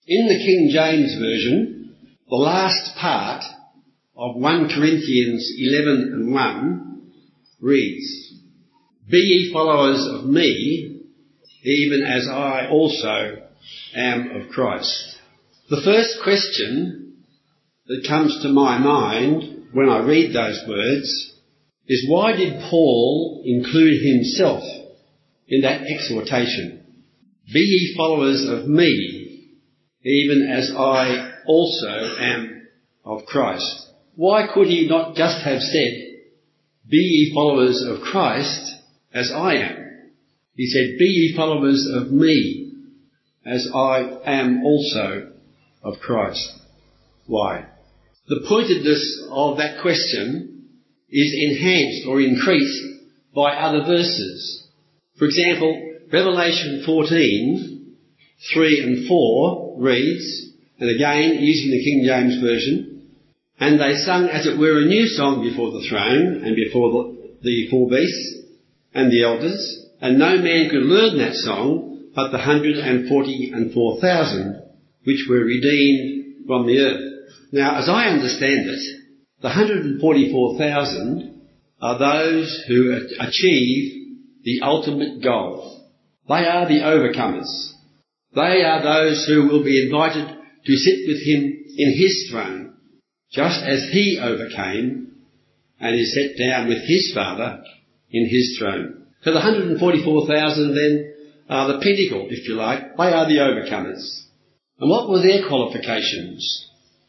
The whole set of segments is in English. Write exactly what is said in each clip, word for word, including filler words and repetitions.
In the King James Version, the last part of First Corinthians eleven and one reads, "Be ye followers of me, even as I also am of Christ." The first question that comes to my mind when I read those words is, why did Paul include himself in that exhortation? Be ye followers of me, even as I also am of Christ. Why could he not just have said, be ye followers of Christ as I am? He said, be ye followers of me, as I am also of Christ. Why? The pointedness of that question is enhanced or increased by other verses. For example, Revelation fourteen, three and four reads, and again using the King James Version, "And they sung as it were a new song before the throne and before the, the four beasts and the elders, and no man could learn that song but the hundred and forty and four thousand which were redeemed from the earth." Now, as I understand it, the one hundred forty-four thousand are those who achieve the ultimate goal. They are the overcomers. They are those who will be invited to sit with him in his throne, just as he overcame and is set down with his Father in his throne. So the one hundred forty-four thousand then are the pinnacle, if you like. They are the overcomers. And what were their qualifications?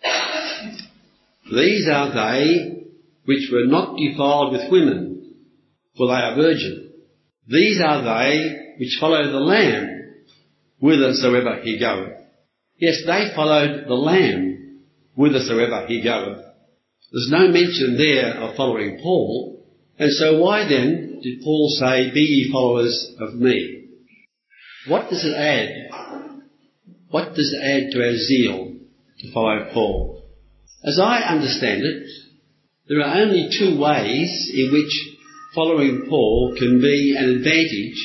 These are they which were not defiled with women, for they are virgin. These are they which follow the Lamb whithersoever he goeth. Yes, they followed the Lamb whithersoever he goeth. There's no mention there of following Paul, and so why then did Paul say, be ye followers of me? What does it add? What does it add to our zeal to follow Paul? As I understand it, there are only two ways in which following Paul can be an advantage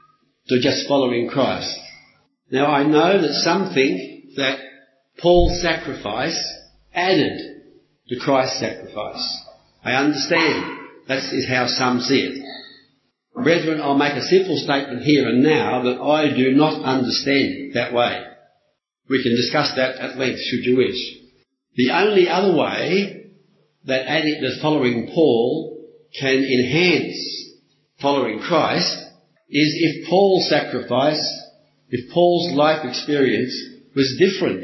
to just following Christ. Now, I know that some think that Paul's sacrifice added to Christ's sacrifice. I understand. That is how some see it. Brethren, I'll make a simple statement here and now that I do not understand it that way. We can discuss that at length, should you wish. The only other way that adding that following Paul can enhance following Christ is if Paul's sacrifice, if Paul's life experience was different,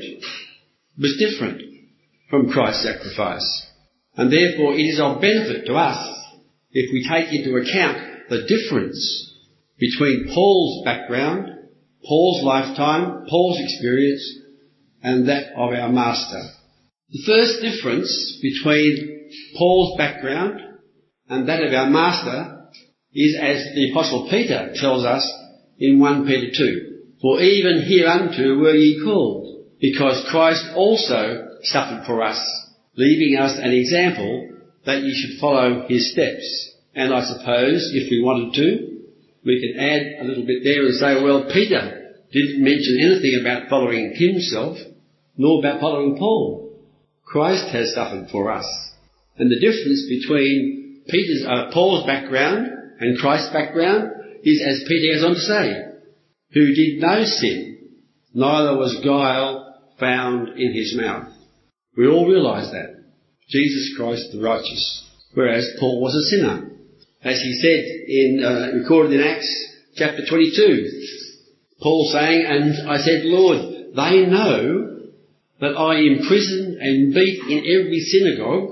was different from Christ's sacrifice. And therefore it is of benefit to us if we take into account the difference between Paul's background, Paul's lifetime, Paul's experience, and that of our Master. The first difference between Paul's background and that of our Master is, as the Apostle Peter tells us in First Peter two, "For even hereunto were ye called, because Christ also suffered for us, leaving us an example that ye should follow his steps." And I suppose, if we wanted to, we could add a little bit there and say, well, Peter didn't mention anything about following himself, nor about following Paul. Christ has suffered for us. And the difference between Peter's, uh, Paul's background and Christ's background is, as Peter goes on to say, "Who did no sin, neither was guile found in his mouth." We all realise that. Jesus Christ the righteous, whereas Paul was a sinner. As he said in, uh, recorded in Acts chapter twenty-two, Paul saying, "And I said, Lord, they know that I imprisoned and beat in every synagogue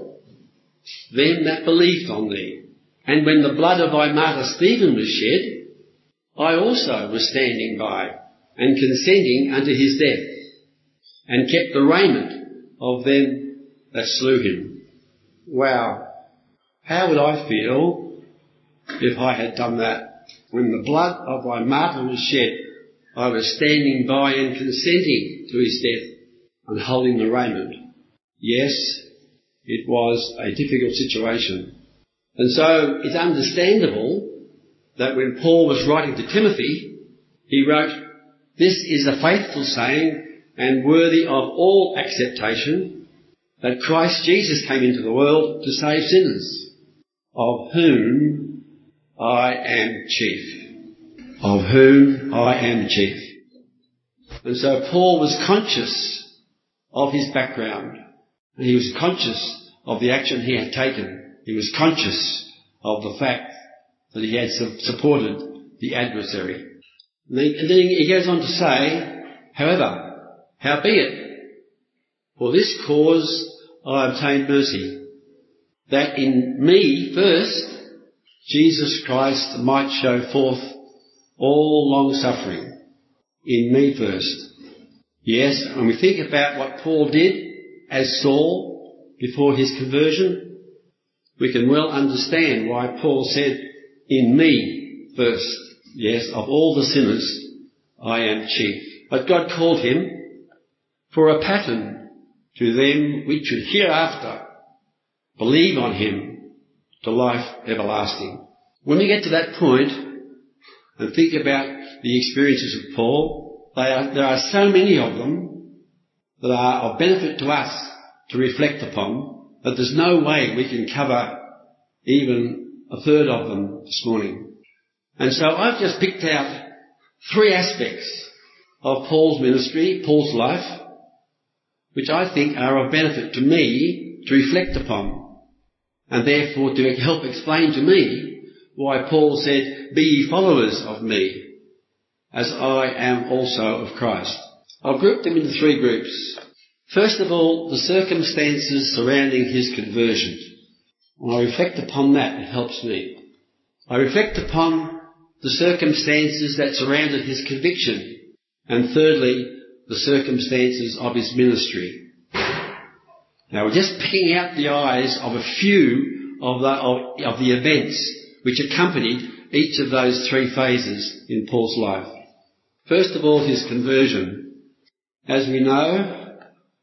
them that believed on thee. And when the blood of thy martyr Stephen was shed, I also was standing by and consenting unto his death, and kept the raiment of them that slew him." Wow. How would I feel if I had done that? When the blood of thy martyr was shed, I was standing by and consenting to his death and holding the raiment. Yes, it was a difficult situation. And so it's understandable that when Paul was writing to Timothy, he wrote, "This is a faithful saying and worthy of all acceptation that Christ Jesus came into the world to save sinners, of whom I am chief. Of whom I am chief. And so Paul was conscious of his background, and he was conscious of the action he had taken. He was conscious of the fact that he had supported the adversary. And then he goes on to say, however, howbeit, for this cause I obtained mercy, that in me first Jesus Christ might show forth all long-suffering. In me first. Yes, when we think about what Paul did as Saul before his conversion, we can well understand why Paul said, in me first. Yes, of all the sinners, I am chief. But God called him for a pattern to them which should hereafter believe on him to life everlasting. When we get to that point and think about the experiences of Paul, they are, there are so many of them that are of benefit to us to reflect upon that there's no way we can cover even a third of them this morning. And so I've just picked out three aspects of Paul's ministry, Paul's life, which I think are of benefit to me to reflect upon, and therefore to help explain to me why Paul said, be ye followers of me, as I am also of Christ. I'll group them into three groups. First of all, the circumstances surrounding his conversion. When I reflect upon that, it helps me. I reflect upon the circumstances that surrounded his conviction, and thirdly, the circumstances of his ministry. Now, we're just picking out the eyes of a few of the, of, of the events which accompanied each of those three phases in Paul's life. First of all, his conversion. As we know,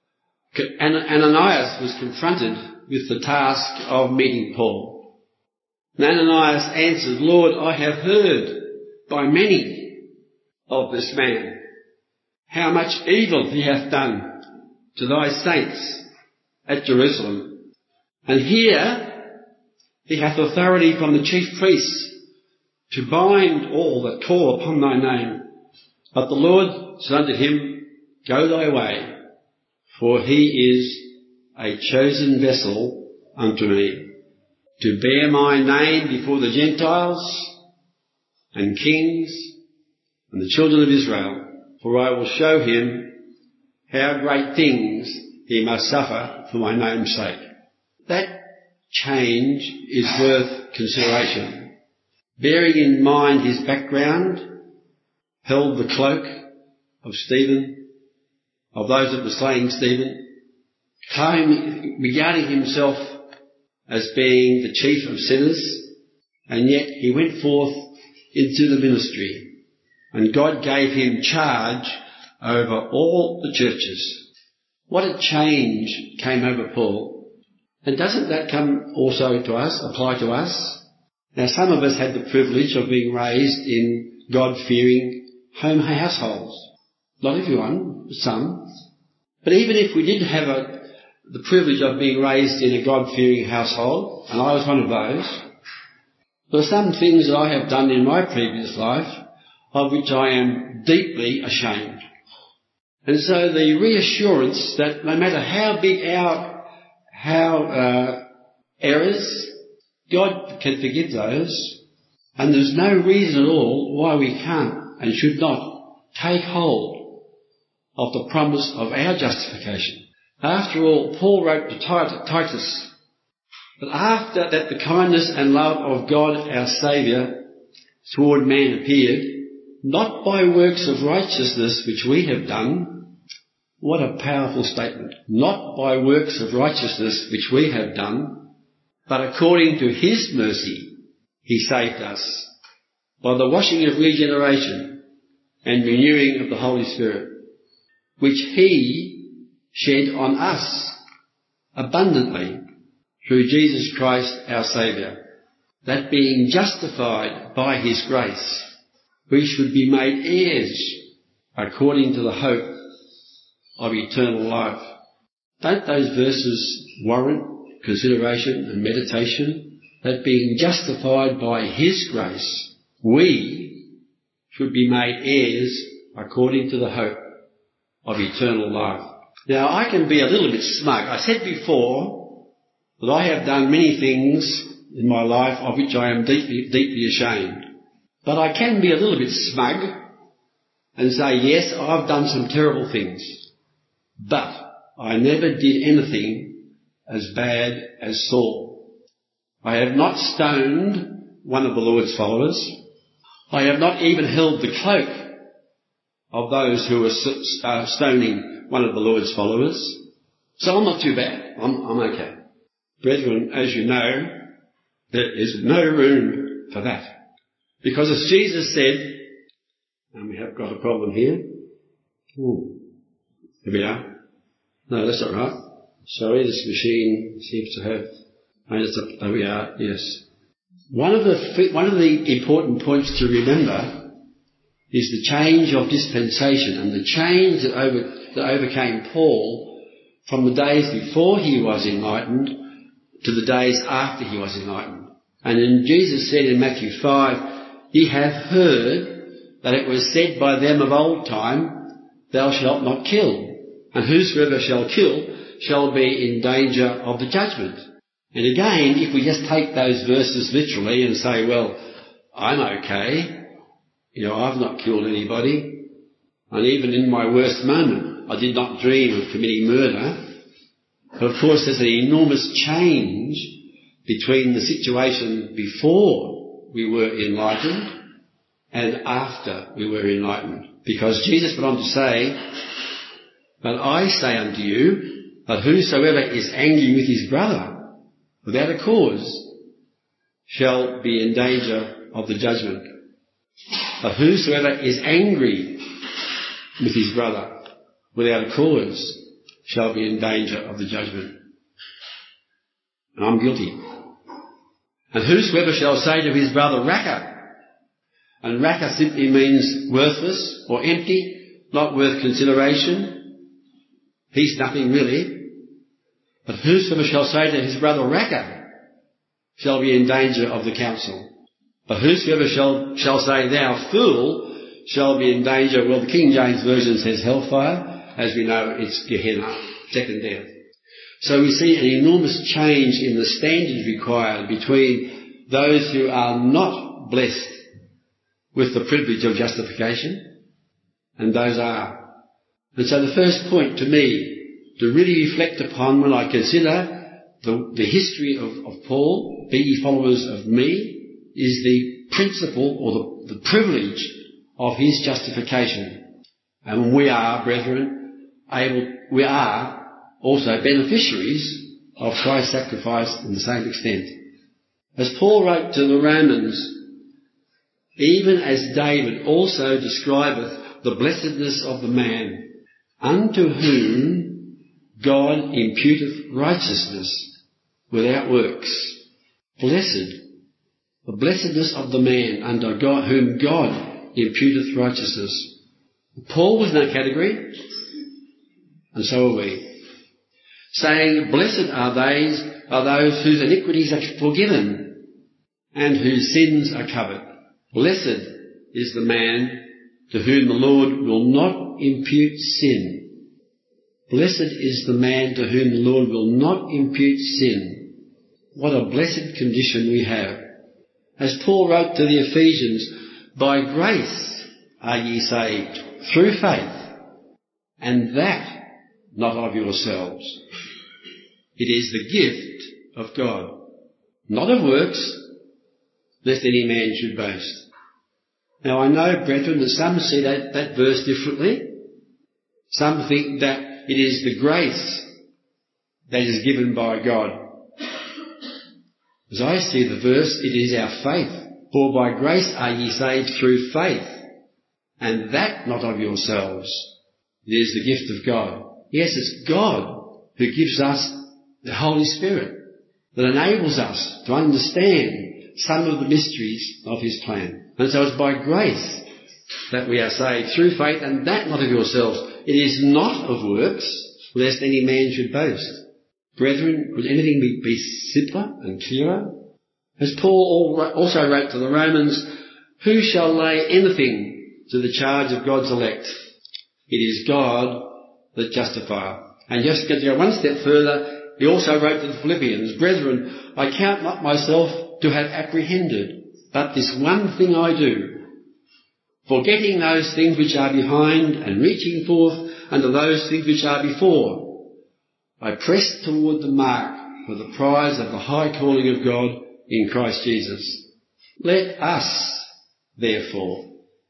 Ananias was confronted with the task of meeting Paul. And Ananias answered, Lord, I have heard by many of this man how much evil he hath done to thy saints at Jerusalem. And here he hath authority from the chief priests to bind all that call upon thy name. But the Lord said unto him, Go thy way, for he is a chosen vessel unto me, to bear my name before the Gentiles and kings and the children of Israel. For I will show him how great things he must suffer for my name's sake. That change is worth consideration. Bearing in mind his background, held the cloak of Stephen, of those that were slaying Stephen, claiming, regarding himself as being the chief of sinners, and yet he went forth into the ministry. And God gave him charge over all the churches. What a change came over Paul. And doesn't that come also to us, apply to us? Now, some of us had the privilege of being raised in God-fearing home households. Not everyone, but some. But even if we did have a, the privilege of being raised in a God-fearing household, and I was one of those, there are some things that I have done in my previous life of which I am deeply ashamed. And so the reassurance that no matter how big our, how, uh, errors, God can forgive those, and there's no reason at all why we can't and should not take hold of the promise of our justification. After all, Paul wrote to Titus that after that the kindness and love of God our Saviour toward man appeared, not by works of righteousness which we have done. What a powerful statement. Not by works of righteousness which we have done, but according to his mercy he saved us by the washing of regeneration and renewing of the Holy Spirit, which he shed on us abundantly through Jesus Christ our Saviour, that being justified by his grace, we should be made heirs according to the hope of eternal life. Don't those verses warrant consideration and meditation? That being justified by His grace, we should be made heirs according to the hope of eternal life. Now, I can be a little bit smug. I said before that I have done many things in my life of which I am deeply, deeply ashamed. But I can be a little bit smug and say, yes, I've done some terrible things, but I never did anything as bad as Saul. I have not stoned one of the Lord's followers. I have not even held the cloak of those who were stoning one of the Lord's followers. So I'm not too bad. I'm, I'm okay. Brethren, as you know, there is no room for that. Because as Jesus said, and we have got a problem here. Ooh, here we are. No, that's not right. Sorry, this machine seems to have... Oh, that's a, there we are, yes. One of the one of the important points to remember is the change of dispensation and the change that, over, that overcame Paul from the days before he was enlightened to the days after he was enlightened. And then Jesus said in Matthew five, ye have heard that it was said by them of old time, thou shalt not kill, and whosoever shall kill shall be in danger of the judgment. And again, if we just take those verses literally and say, well, I'm okay, you know, I've not killed anybody, and even in my worst moment, I did not dream of committing murder. But of course, there's an enormous change between the situation before we were enlightened and after we were enlightened. Because Jesus went on to say, but I say unto you, that whosoever is angry with his brother without a cause shall be in danger of the judgment. But whosoever is angry with his brother without a cause shall be in danger of the judgment. And I'm guilty. And whosoever shall say to his brother, Raca, and Raca simply means worthless or empty, not worth consideration. He's nothing really. But whosoever shall say to his brother, Raca, shall be in danger of the council. But whosoever shall, shall say, thou fool, shall be in danger, well, the King James Version says hellfire. As we know, it's Gehenna, second death. So we see an enormous change in the standards required between those who are not blessed with the privilege of justification and those are. And so the first point to me to really reflect upon when I consider the, the history of, of Paul, be ye followers of me, is the principle or the, the privilege of his justification. And we are, brethren, able, we are also beneficiaries of Christ's sacrifice in the same extent. As Paul wrote to the Romans, even as David also describeth the blessedness of the man, unto whom God imputeth righteousness without works. Blessed, the blessedness of the man under God, whom God imputeth righteousness. Paul was in that category, and so are we. Saying, blessed are those, are those whose iniquities are forgiven and whose sins are covered. Blessed is the man to whom the Lord will not impute sin. Blessed is the man to whom the Lord will not impute sin. What a blessed condition we have. As Paul wrote to the Ephesians, by grace are ye saved, through faith, and that not of yourselves. It is the gift of God, not of works, lest any man should boast. Now I know, brethren, that some see that, that verse differently. Some think that it is the grace that is given by God. As I see the verse, it is our faith. For by grace are ye saved through faith, and that not of yourselves. It is the gift of God. Yes, it's God who gives us the Holy Spirit that enables us to understand some of the mysteries of his plan. And so it's by grace that we are saved through faith, and that not of yourselves. it is not of works, lest any man should boast. Brethren, could anything be, be simpler and clearer? As Paul also wrote to the Romans, who shall lay anything to the charge of God's elect? It is God that justifieth. And just to go one step further, he also wrote to the Philippians, brethren, I count not myself to have apprehended, but this one thing I do, forgetting those things which are behind and reaching forth unto those things which are before, I press toward the mark for the prize of the high calling of God in Christ Jesus. Let us, therefore,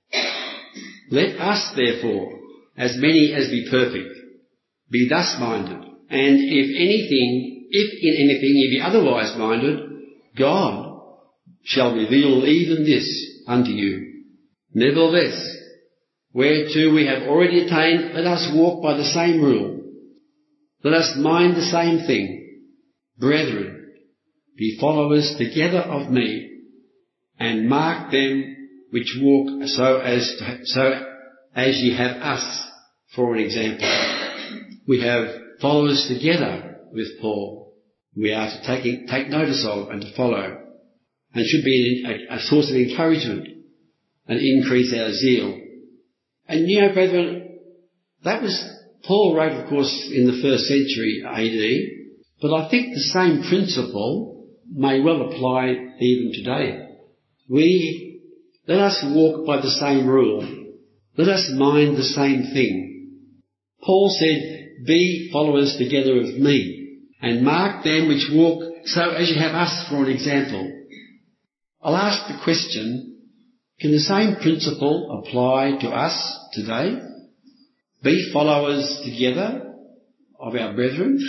let us, therefore, as many as be perfect, be thus minded, and if anything, if in anything ye be otherwise minded, God shall reveal even this unto you. Nevertheless, whereto we have already attained, let us walk by the same rule. Let us mind the same thing. Brethren, be followers together of me, and mark them which walk so as to, so as ye have us for an example. We have followers together with Paul. We are to take, take notice of and to follow, and should be a, a source of encouragement and increase our zeal. And you know, brethren, that was, Paul wrote, of course, in the first century A D, but I think the same principle may well apply even today. We, let us walk by the same rule. Let us mind the same thing. Paul said, be followers together of me, and mark them which walk so as you have us for an example. I'll ask the question, can the same principle apply to us today? Be followers together of our brethren,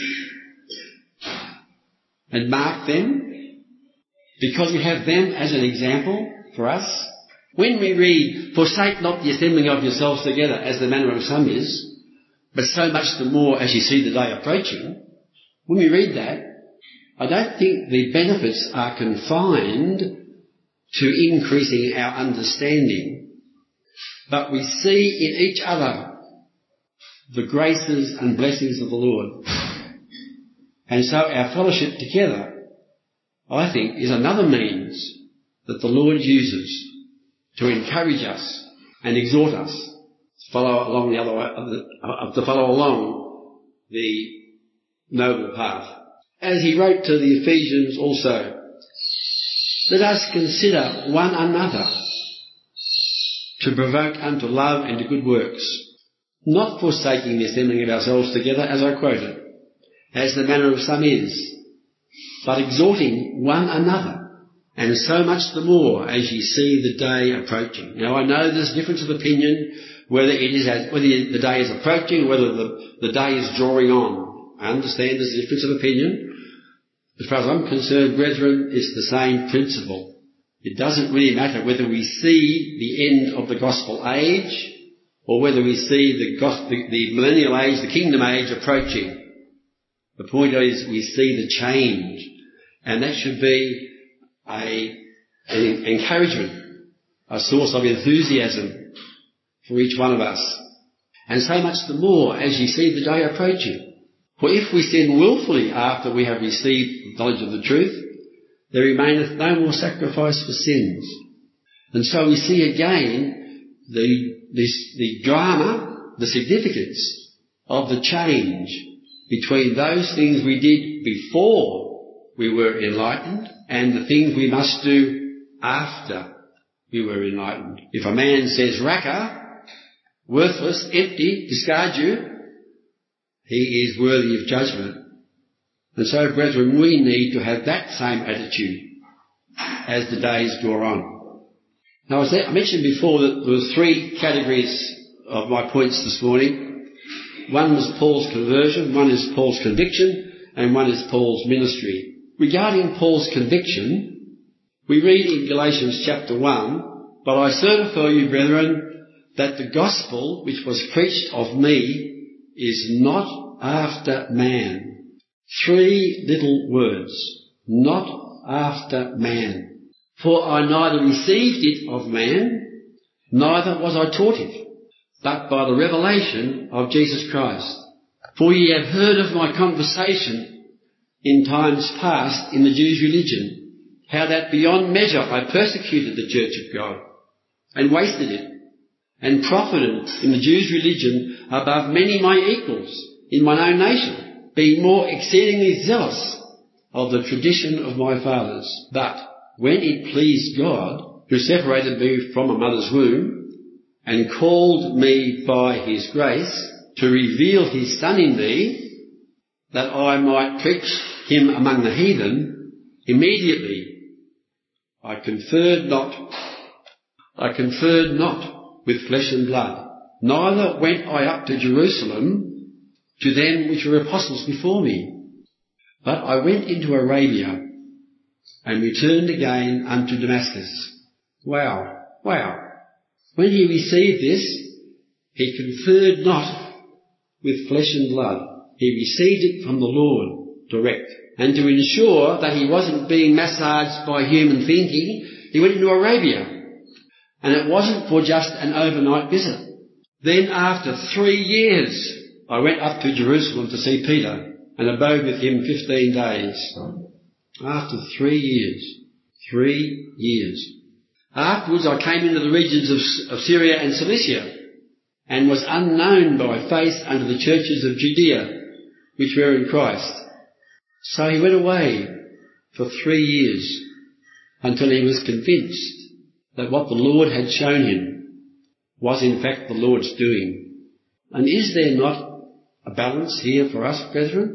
and mark them, because we have them as an example for us. When we read, forsake not the assembling of yourselves together, as the manner of some is, but so much the more as you see the day approaching, when we read that, I don't think the benefits are confined to increasing our understanding, but we see in each other the graces and blessings of the Lord. And so our fellowship together, I think, is another means that the Lord uses to encourage us and exhort us to follow along the other way, uh, to follow along the noble path. As he wrote to the Ephesians also, let us consider one another to provoke unto love and to good works, not forsaking the assembling of ourselves together, as I quoted, as the manner of some is, but exhorting one another, and so much the more as ye see the day approaching. Now I know there's a difference of opinion whether it is as, whether the day is approaching, whether the, the day is drawing on. I understand there's a difference of opinion. As far as I'm concerned, brethren, it's the same principle. It doesn't really matter whether we see the end of the gospel age or whether we see the, gospel, the, the millennial age, the kingdom age approaching. The point is we see the change, and that should be a, an encouragement, a source of enthusiasm for each one of us. And so much the more as you see the day approaching. For if we sin wilfully after we have received knowledge of the truth, there remaineth no more sacrifice for sins. And so we see again the, this, the drama, the significance of the change between those things we did before we were enlightened and the things we must do after we were enlightened. If a man says, "Raka, worthless, empty, discard you," he is worthy of judgment. And so, brethren, we need to have that same attitude as the days draw on. Now, as I mentioned before that there were three categories of my points this morning. One was Paul's conversion, one is Paul's conviction, and one is Paul's ministry. Regarding Paul's conviction, we read in Galatians chapter one, "But I certify you, brethren, that the gospel which was preached of me is not after man." Three little words. Not after man. "For I neither received it of man, neither was I taught it, but by the revelation of Jesus Christ. For ye have heard of my conversation in times past in the Jews' religion, how that beyond measure I persecuted the church of God, and wasted it, and profited in the Jews' religion above many my equals in mine own nation, being more exceedingly zealous of the tradition of my fathers. But when it pleased God, who separated me from a mother's womb, and called me by his grace to reveal his Son in me, that I might preach him among the heathen, immediately I conferred not, I conferred not with flesh and blood, neither went I up to Jerusalem to them which were apostles before me, but I went into Arabia, and returned again unto Damascus. Wow, wow. When he received this, he conferred not with flesh and blood. He received it from the Lord direct. And to ensure that he wasn't being massaged by human thinking, he went into Arabia. And it wasn't for just an overnight visit. Then after three years, I went up to Jerusalem to see Peter and abode with him fifteen days. After three years. Three years. Afterwards I came into the regions of, of Syria and Cilicia, and was unknown by face unto the churches of Judea, which were in Christ. So he went away for three years, until he was convinced that what the Lord had shown him was in fact the Lord's doing. And is there not a balance here for us, brethren?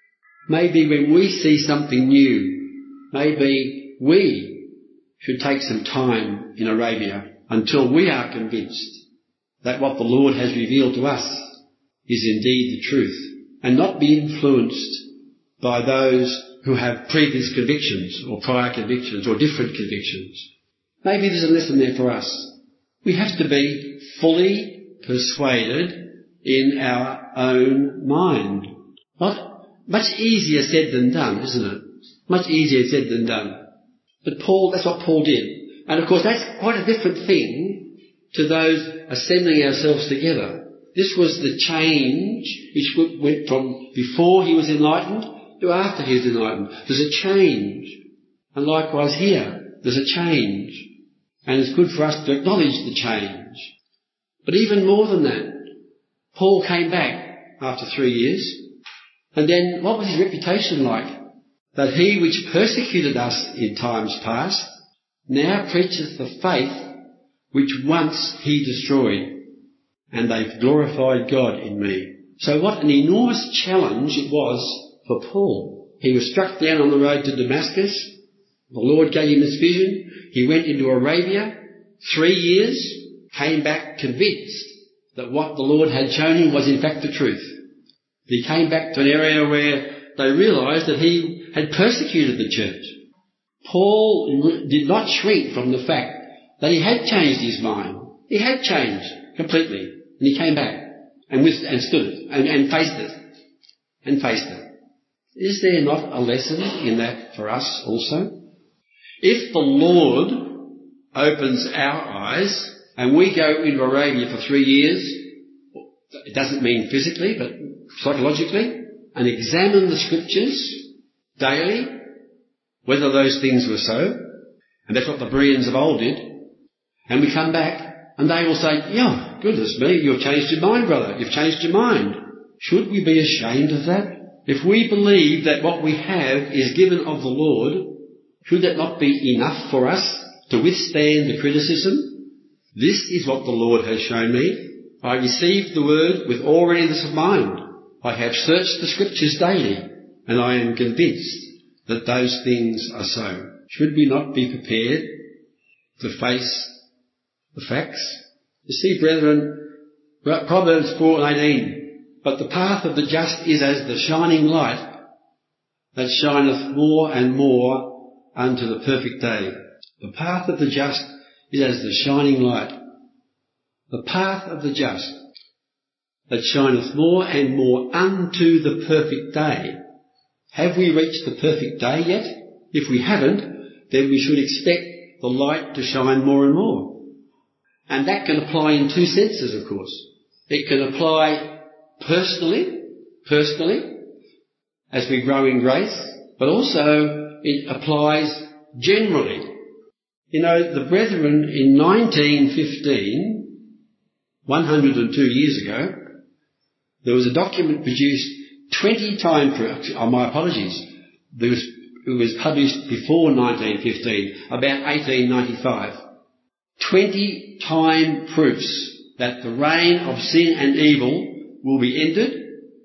Maybe when we see something new, maybe we should take some time in Arabia until we are convinced that what the Lord has revealed to us is indeed the truth, and not be influenced by those who have previous convictions or prior convictions or different convictions. Maybe there's a lesson there for us. We have to be fully persuaded in our own mind. Not much easier said than done, isn't it? Much easier said than done. But Paul, that's what Paul did. And of course that's quite a different thing to those assembling ourselves together. This was the change which went from before he was enlightened to after he was enlightened. There's a change. And likewise here, there's a change. And it's good for us to acknowledge the change. But even more than that, Paul came back after three years. And then what was his reputation like? That he which persecuted us in times past now preacheth the faith which once he destroyed, and they've glorified God in me. So what an enormous challenge it was for Paul. He was struck down on the road to Damascus. The Lord gave him this vision. He went into Arabia, three years, came back convinced that what the Lord had shown him was in fact the truth. He came back to an area where they realised that he had persecuted the church. Paul did not shrink from the fact that he had changed his mind. He had changed completely. And he came back and, with, and stood it and, and faced it. And faced it. Is there not a lesson in that for us also? If the Lord opens our eyes and we go into Arabia for three years, it doesn't mean physically but psychologically, and examine the scriptures daily, whether those things were so, and that's what the Bereans of old did, and we come back and they will say, yeah, goodness me, you've changed your mind, brother, you've changed your mind. Should we be ashamed of that? If we believe that what we have is given of the Lord, should that not be enough for us to withstand the criticism? This is what the Lord has shown me. I received the word with all readiness of mind. I have searched the scriptures daily, and I am convinced that those things are so. Should we not be prepared to face the facts? You see, brethren, Proverbs four eighteen, but the path of the just is as the shining light that shineth more and more unto the perfect day. The path of the just is as the shining light. The path of the just that shineth more and more unto the perfect day. Have we reached the perfect day yet? If we haven't, then we should expect the light to shine more and more. And that can apply in two senses, of course. It can apply personally, personally, as we grow in grace, but also it applies generally. You know, the brethren in nineteen fifteen, one hundred two years ago, there was a document produced twenty times, oh, my apologies, there was, it was published before nineteen fifteen, about eighteen ninety-five. twenty time proofs that the reign of sin and evil will be ended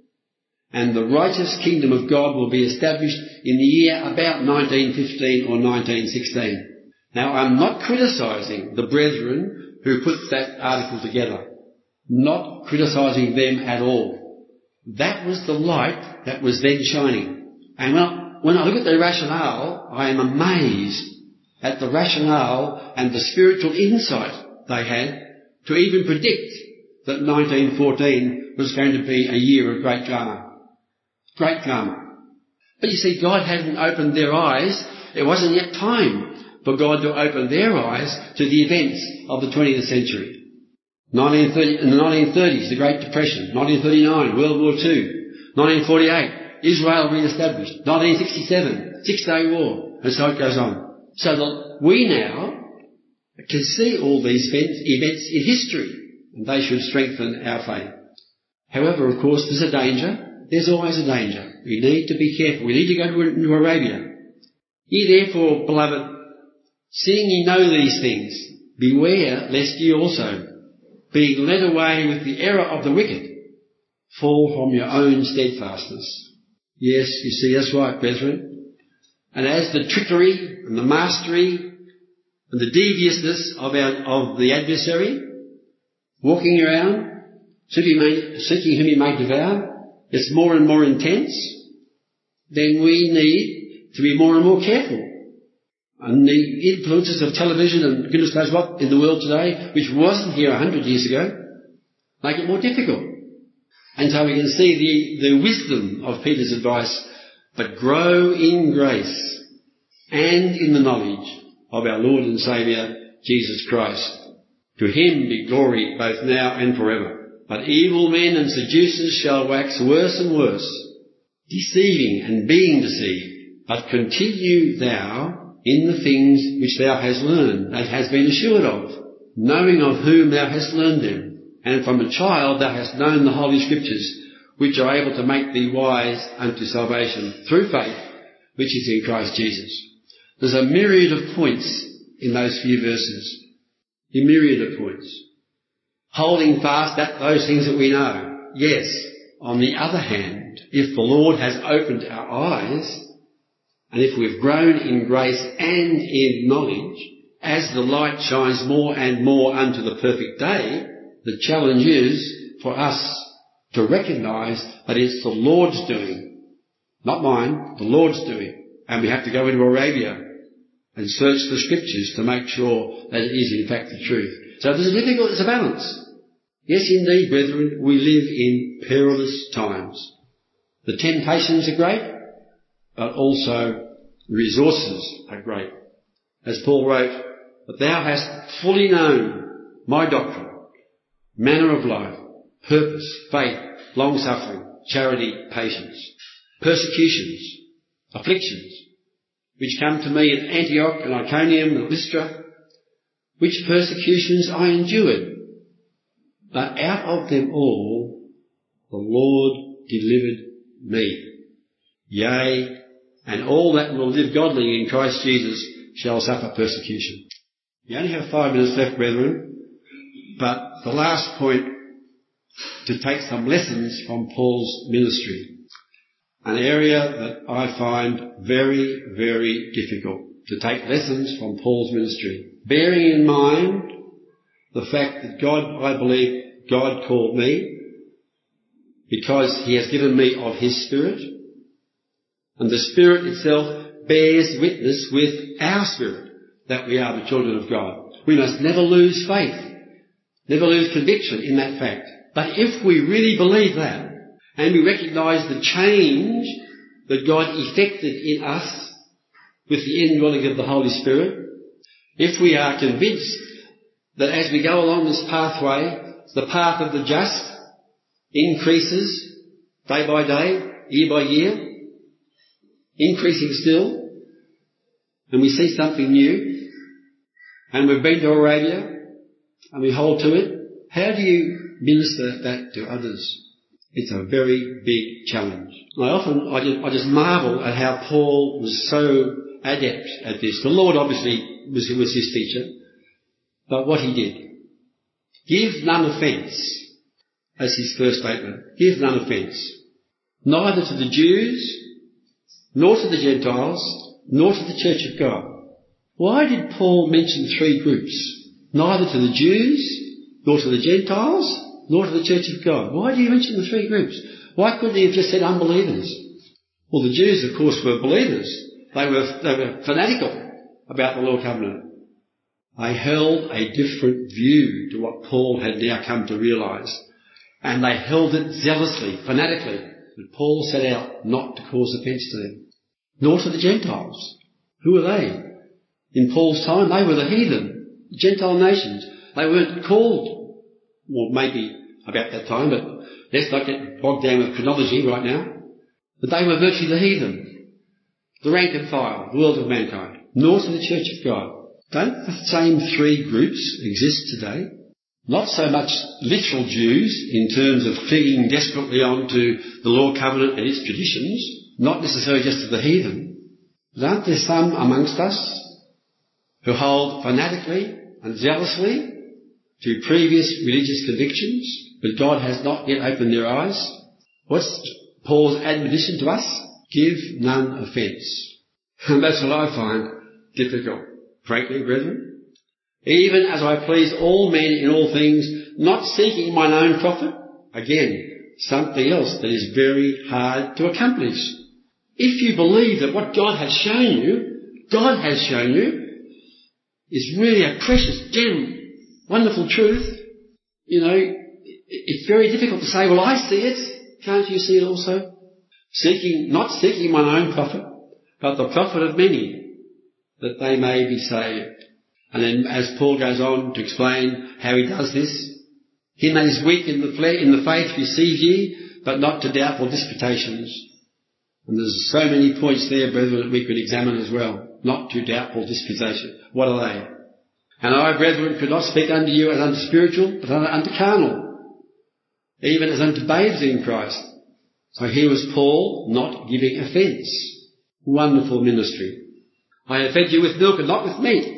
and the righteous kingdom of God will be established in the year about nineteen fifteen or nineteen sixteen. Now, I'm not criticising the brethren who put that article together. Not criticising them at all. That was the light that was then shining. And when I, when I look at the rationale, I am amazed at the rationale and the spiritual insight they had to even predict that nineteen fourteen was going to be a year of great drama. Great drama. But you see, God hadn't opened their eyes. It wasn't yet time for God to open their eyes to the events of the twentieth century. nineteen thirty, in the nineteen thirties, the Great Depression. nineteen thirty-nine, World War Two. nineteen forty-eight, Israel re-established. nineteen sixty-seven, Six-Day War. And so it goes on. So that we now can see all these events in history, and they should strengthen our faith. However, of course, there's a danger. There's always a danger. We need to be careful. We need to go to Arabia. Ye therefore, beloved, seeing ye know these things, beware lest ye also, being led away with the error of the wicked, fall from your own steadfastness. Yes, you see, that's right, brethren. And as the trickery and the mastery and the deviousness of, our, of the adversary, walking around, seeking whom he may devour, gets more and more intense, then we need to be more and more careful. And the influences of television and goodness knows what in the world today, which wasn't here a hundred years ago, make it more difficult. And so we can see the, the wisdom of Peter's advice, but grow in grace and in the knowledge of our Lord and Saviour, Jesus Christ. To him be glory both now and forever. But evil men and seducers shall wax worse and worse, deceiving and being deceived. But continue thou in the things which thou hast learned, that hast been assured of, knowing of whom thou hast learned them. And from a child thou hast known the Holy Scriptures, which are able to make thee wise unto salvation through faith, which is in Christ Jesus. There's a myriad of points in those few verses. A myriad of points. Holding fast at those things that we know. Yes. On the other hand, if the Lord has opened our eyes, and if we've grown in grace and in knowledge, as the light shines more and more unto the perfect day, the challenge is for us to recognise that it's the Lord's doing. Not mine, the Lord's doing. And we have to go into Arabia and search the Scriptures to make sure that it is in fact the truth. So there's a difficult, there's a balance. Yes, indeed, brethren, we live in perilous times. The temptations are great, but also the resources are great. As Paul wrote, "But thou hast fully known my doctrine, manner of life, purpose, faith, long-suffering, charity, patience, persecutions, afflictions, which come to me at Antioch and Iconium and Lystra, which persecutions I endured. But out of them all the Lord delivered me. Yea, and all that will live godly in Christ Jesus shall suffer persecution." You only have five minutes left, brethren, but the last point, to take some lessons from Paul's ministry. An area that I find very, very difficult, to take lessons from Paul's ministry. Bearing in mind the fact that God, I believe, God called me because he has given me of his Spirit, and the Spirit itself bears witness with our spirit that we are the children of God. We must never lose faith, never lose conviction in that fact. But if we really believe that, and we recognise the change that God effected in us with the indwelling of the Holy Spirit, if we are convinced that as we go along this pathway, the path of the just, increases day by day, year by year, increasing still, and we see something new, and we've been to Arabia, and we hold to it. How do you minister that to others? It's a very big challenge. I often, I just, I just marvel at how Paul was so adept at this. The Lord obviously was, was his teacher, but what he did. Give none offence, as his first statement. Give none offence. Neither to the Jews, nor to the Gentiles, nor to the church of God. Why did Paul mention three groups? Neither to the Jews, nor to the Gentiles, nor to the church of God. Why do you mention the three groups? Why couldn't he have just said unbelievers? Well, the Jews, of course, were believers. They were, they were fanatical about the law covenant. They held a different view to what Paul had now come to realise. And they held it zealously, fanatically. But Paul set out not to cause offence to them. Nor to the Gentiles. Who were they? In Paul's time, they were the heathen, Gentile nations. They weren't called, well, maybe about that time, but let's not get bogged down with chronology right now. But they were virtually the heathen, the rank and file, the world of mankind. Nor to the church of God. Don't the same three groups exist today? Not so much literal Jews in terms of clinging desperately on to the law covenant and its traditions, not necessarily just to the heathen, but aren't there some amongst us who hold fanatically and zealously to previous religious convictions, but God has not yet opened their eyes? What's Paul's admonition to us? Give none offence. And that's what I find difficult, frankly, brethren. Even as I please all men in all things, not seeking mine own profit. Again, something else that is very hard to accomplish. If you believe that what God has shown you, God has shown you, is really a precious gem, wonderful truth, you know, it's very difficult to say, well, I see it. Can't you see it also? Seeking, not seeking mine own profit, but the profit of many, that they may be saved. And then as Paul goes on to explain how he does this, him that is weak in the, fle- in the faith receive ye, but not to doubtful disputations. And there's so many points there, brethren, that we could examine as well. Not to doubtful disputations. What are they? And I, brethren, could not speak unto you as unto spiritual, but unto carnal, even as unto babes in Christ. So here was Paul not giving offence. Wonderful ministry. I have fed you with milk and not with meat.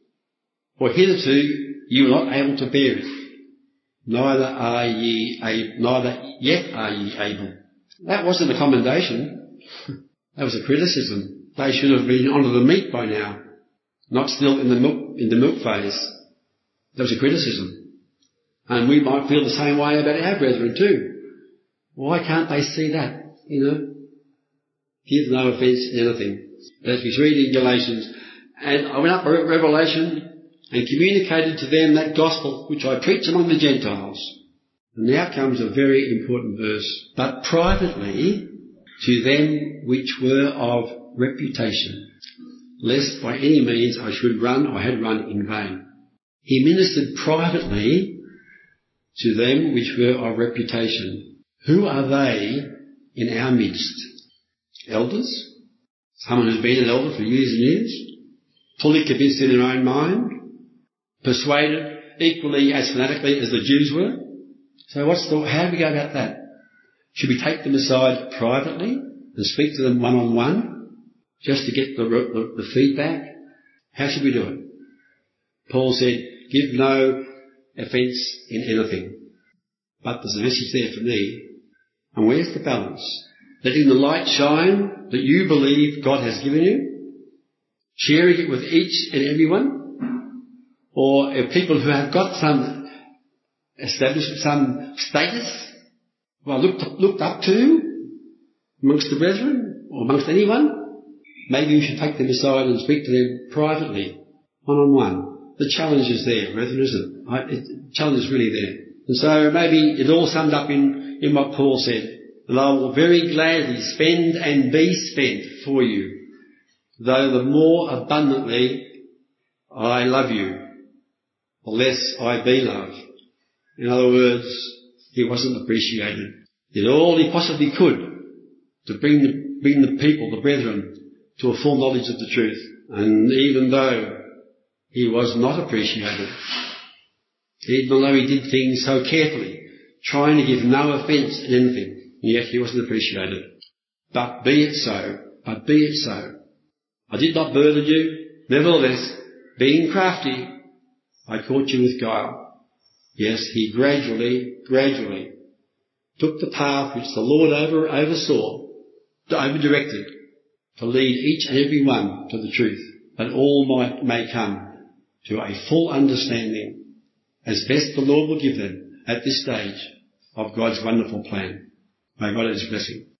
For hitherto you were not able to bear it, neither are ye able, neither yet are ye able. That wasn't a commendation. That was a criticism. They should have been onto the meat by now, not still in the milk in the milk phase. That was a criticism, and we might feel the same way about our brethren too. Why can't they see that? You know, give no offence in anything. As we read in Galatians, and I went up to Revelation and communicated to them that gospel which I preach among the Gentiles. And now comes a very important verse. But privately to them which were of reputation, lest by any means I should run or had run in vain. He ministered privately to them which were of reputation. Who are they in our midst? Elders? Someone who's been an elder for years and years? Fully convinced in their own mind? Persuaded equally as fanatically as the Jews were? So what's the, how do we go about that? Should we take them aside privately and speak to them one-on-one just to get the, the, the feedback? How should we do it? Paul said, give no offence in anything. But there's a message there for me. And where's the balance? Letting the light shine that you believe God has given you, sharing it with each and everyone, or people who have got some established some status, well, looked, looked up to amongst the brethren or amongst anyone, maybe you should take them aside and speak to them privately, one-on-one. The challenge is there, brethren, isn't it? The challenge is really there. And so maybe it all summed up in, in what Paul said, that I will very gladly spend and be spent for you, though the more abundantly I love you, the less I be loved. In other words, he wasn't appreciated. He did all he possibly could to bring the, bring the people, the brethren, to a full knowledge of the truth. And even though he was not appreciated, even though he did things so carefully, trying to give no offence in anything, yet he wasn't appreciated. But be it so, but be it so. I did not burden you, nevertheless, being crafty, I caught you with guile. Yes, he gradually, gradually took the path which the Lord over, oversaw, over-directed, to lead each and every one to the truth, that all might may come to a full understanding, as best the Lord will give them at this stage of God's wonderful plan. May God add his blessing.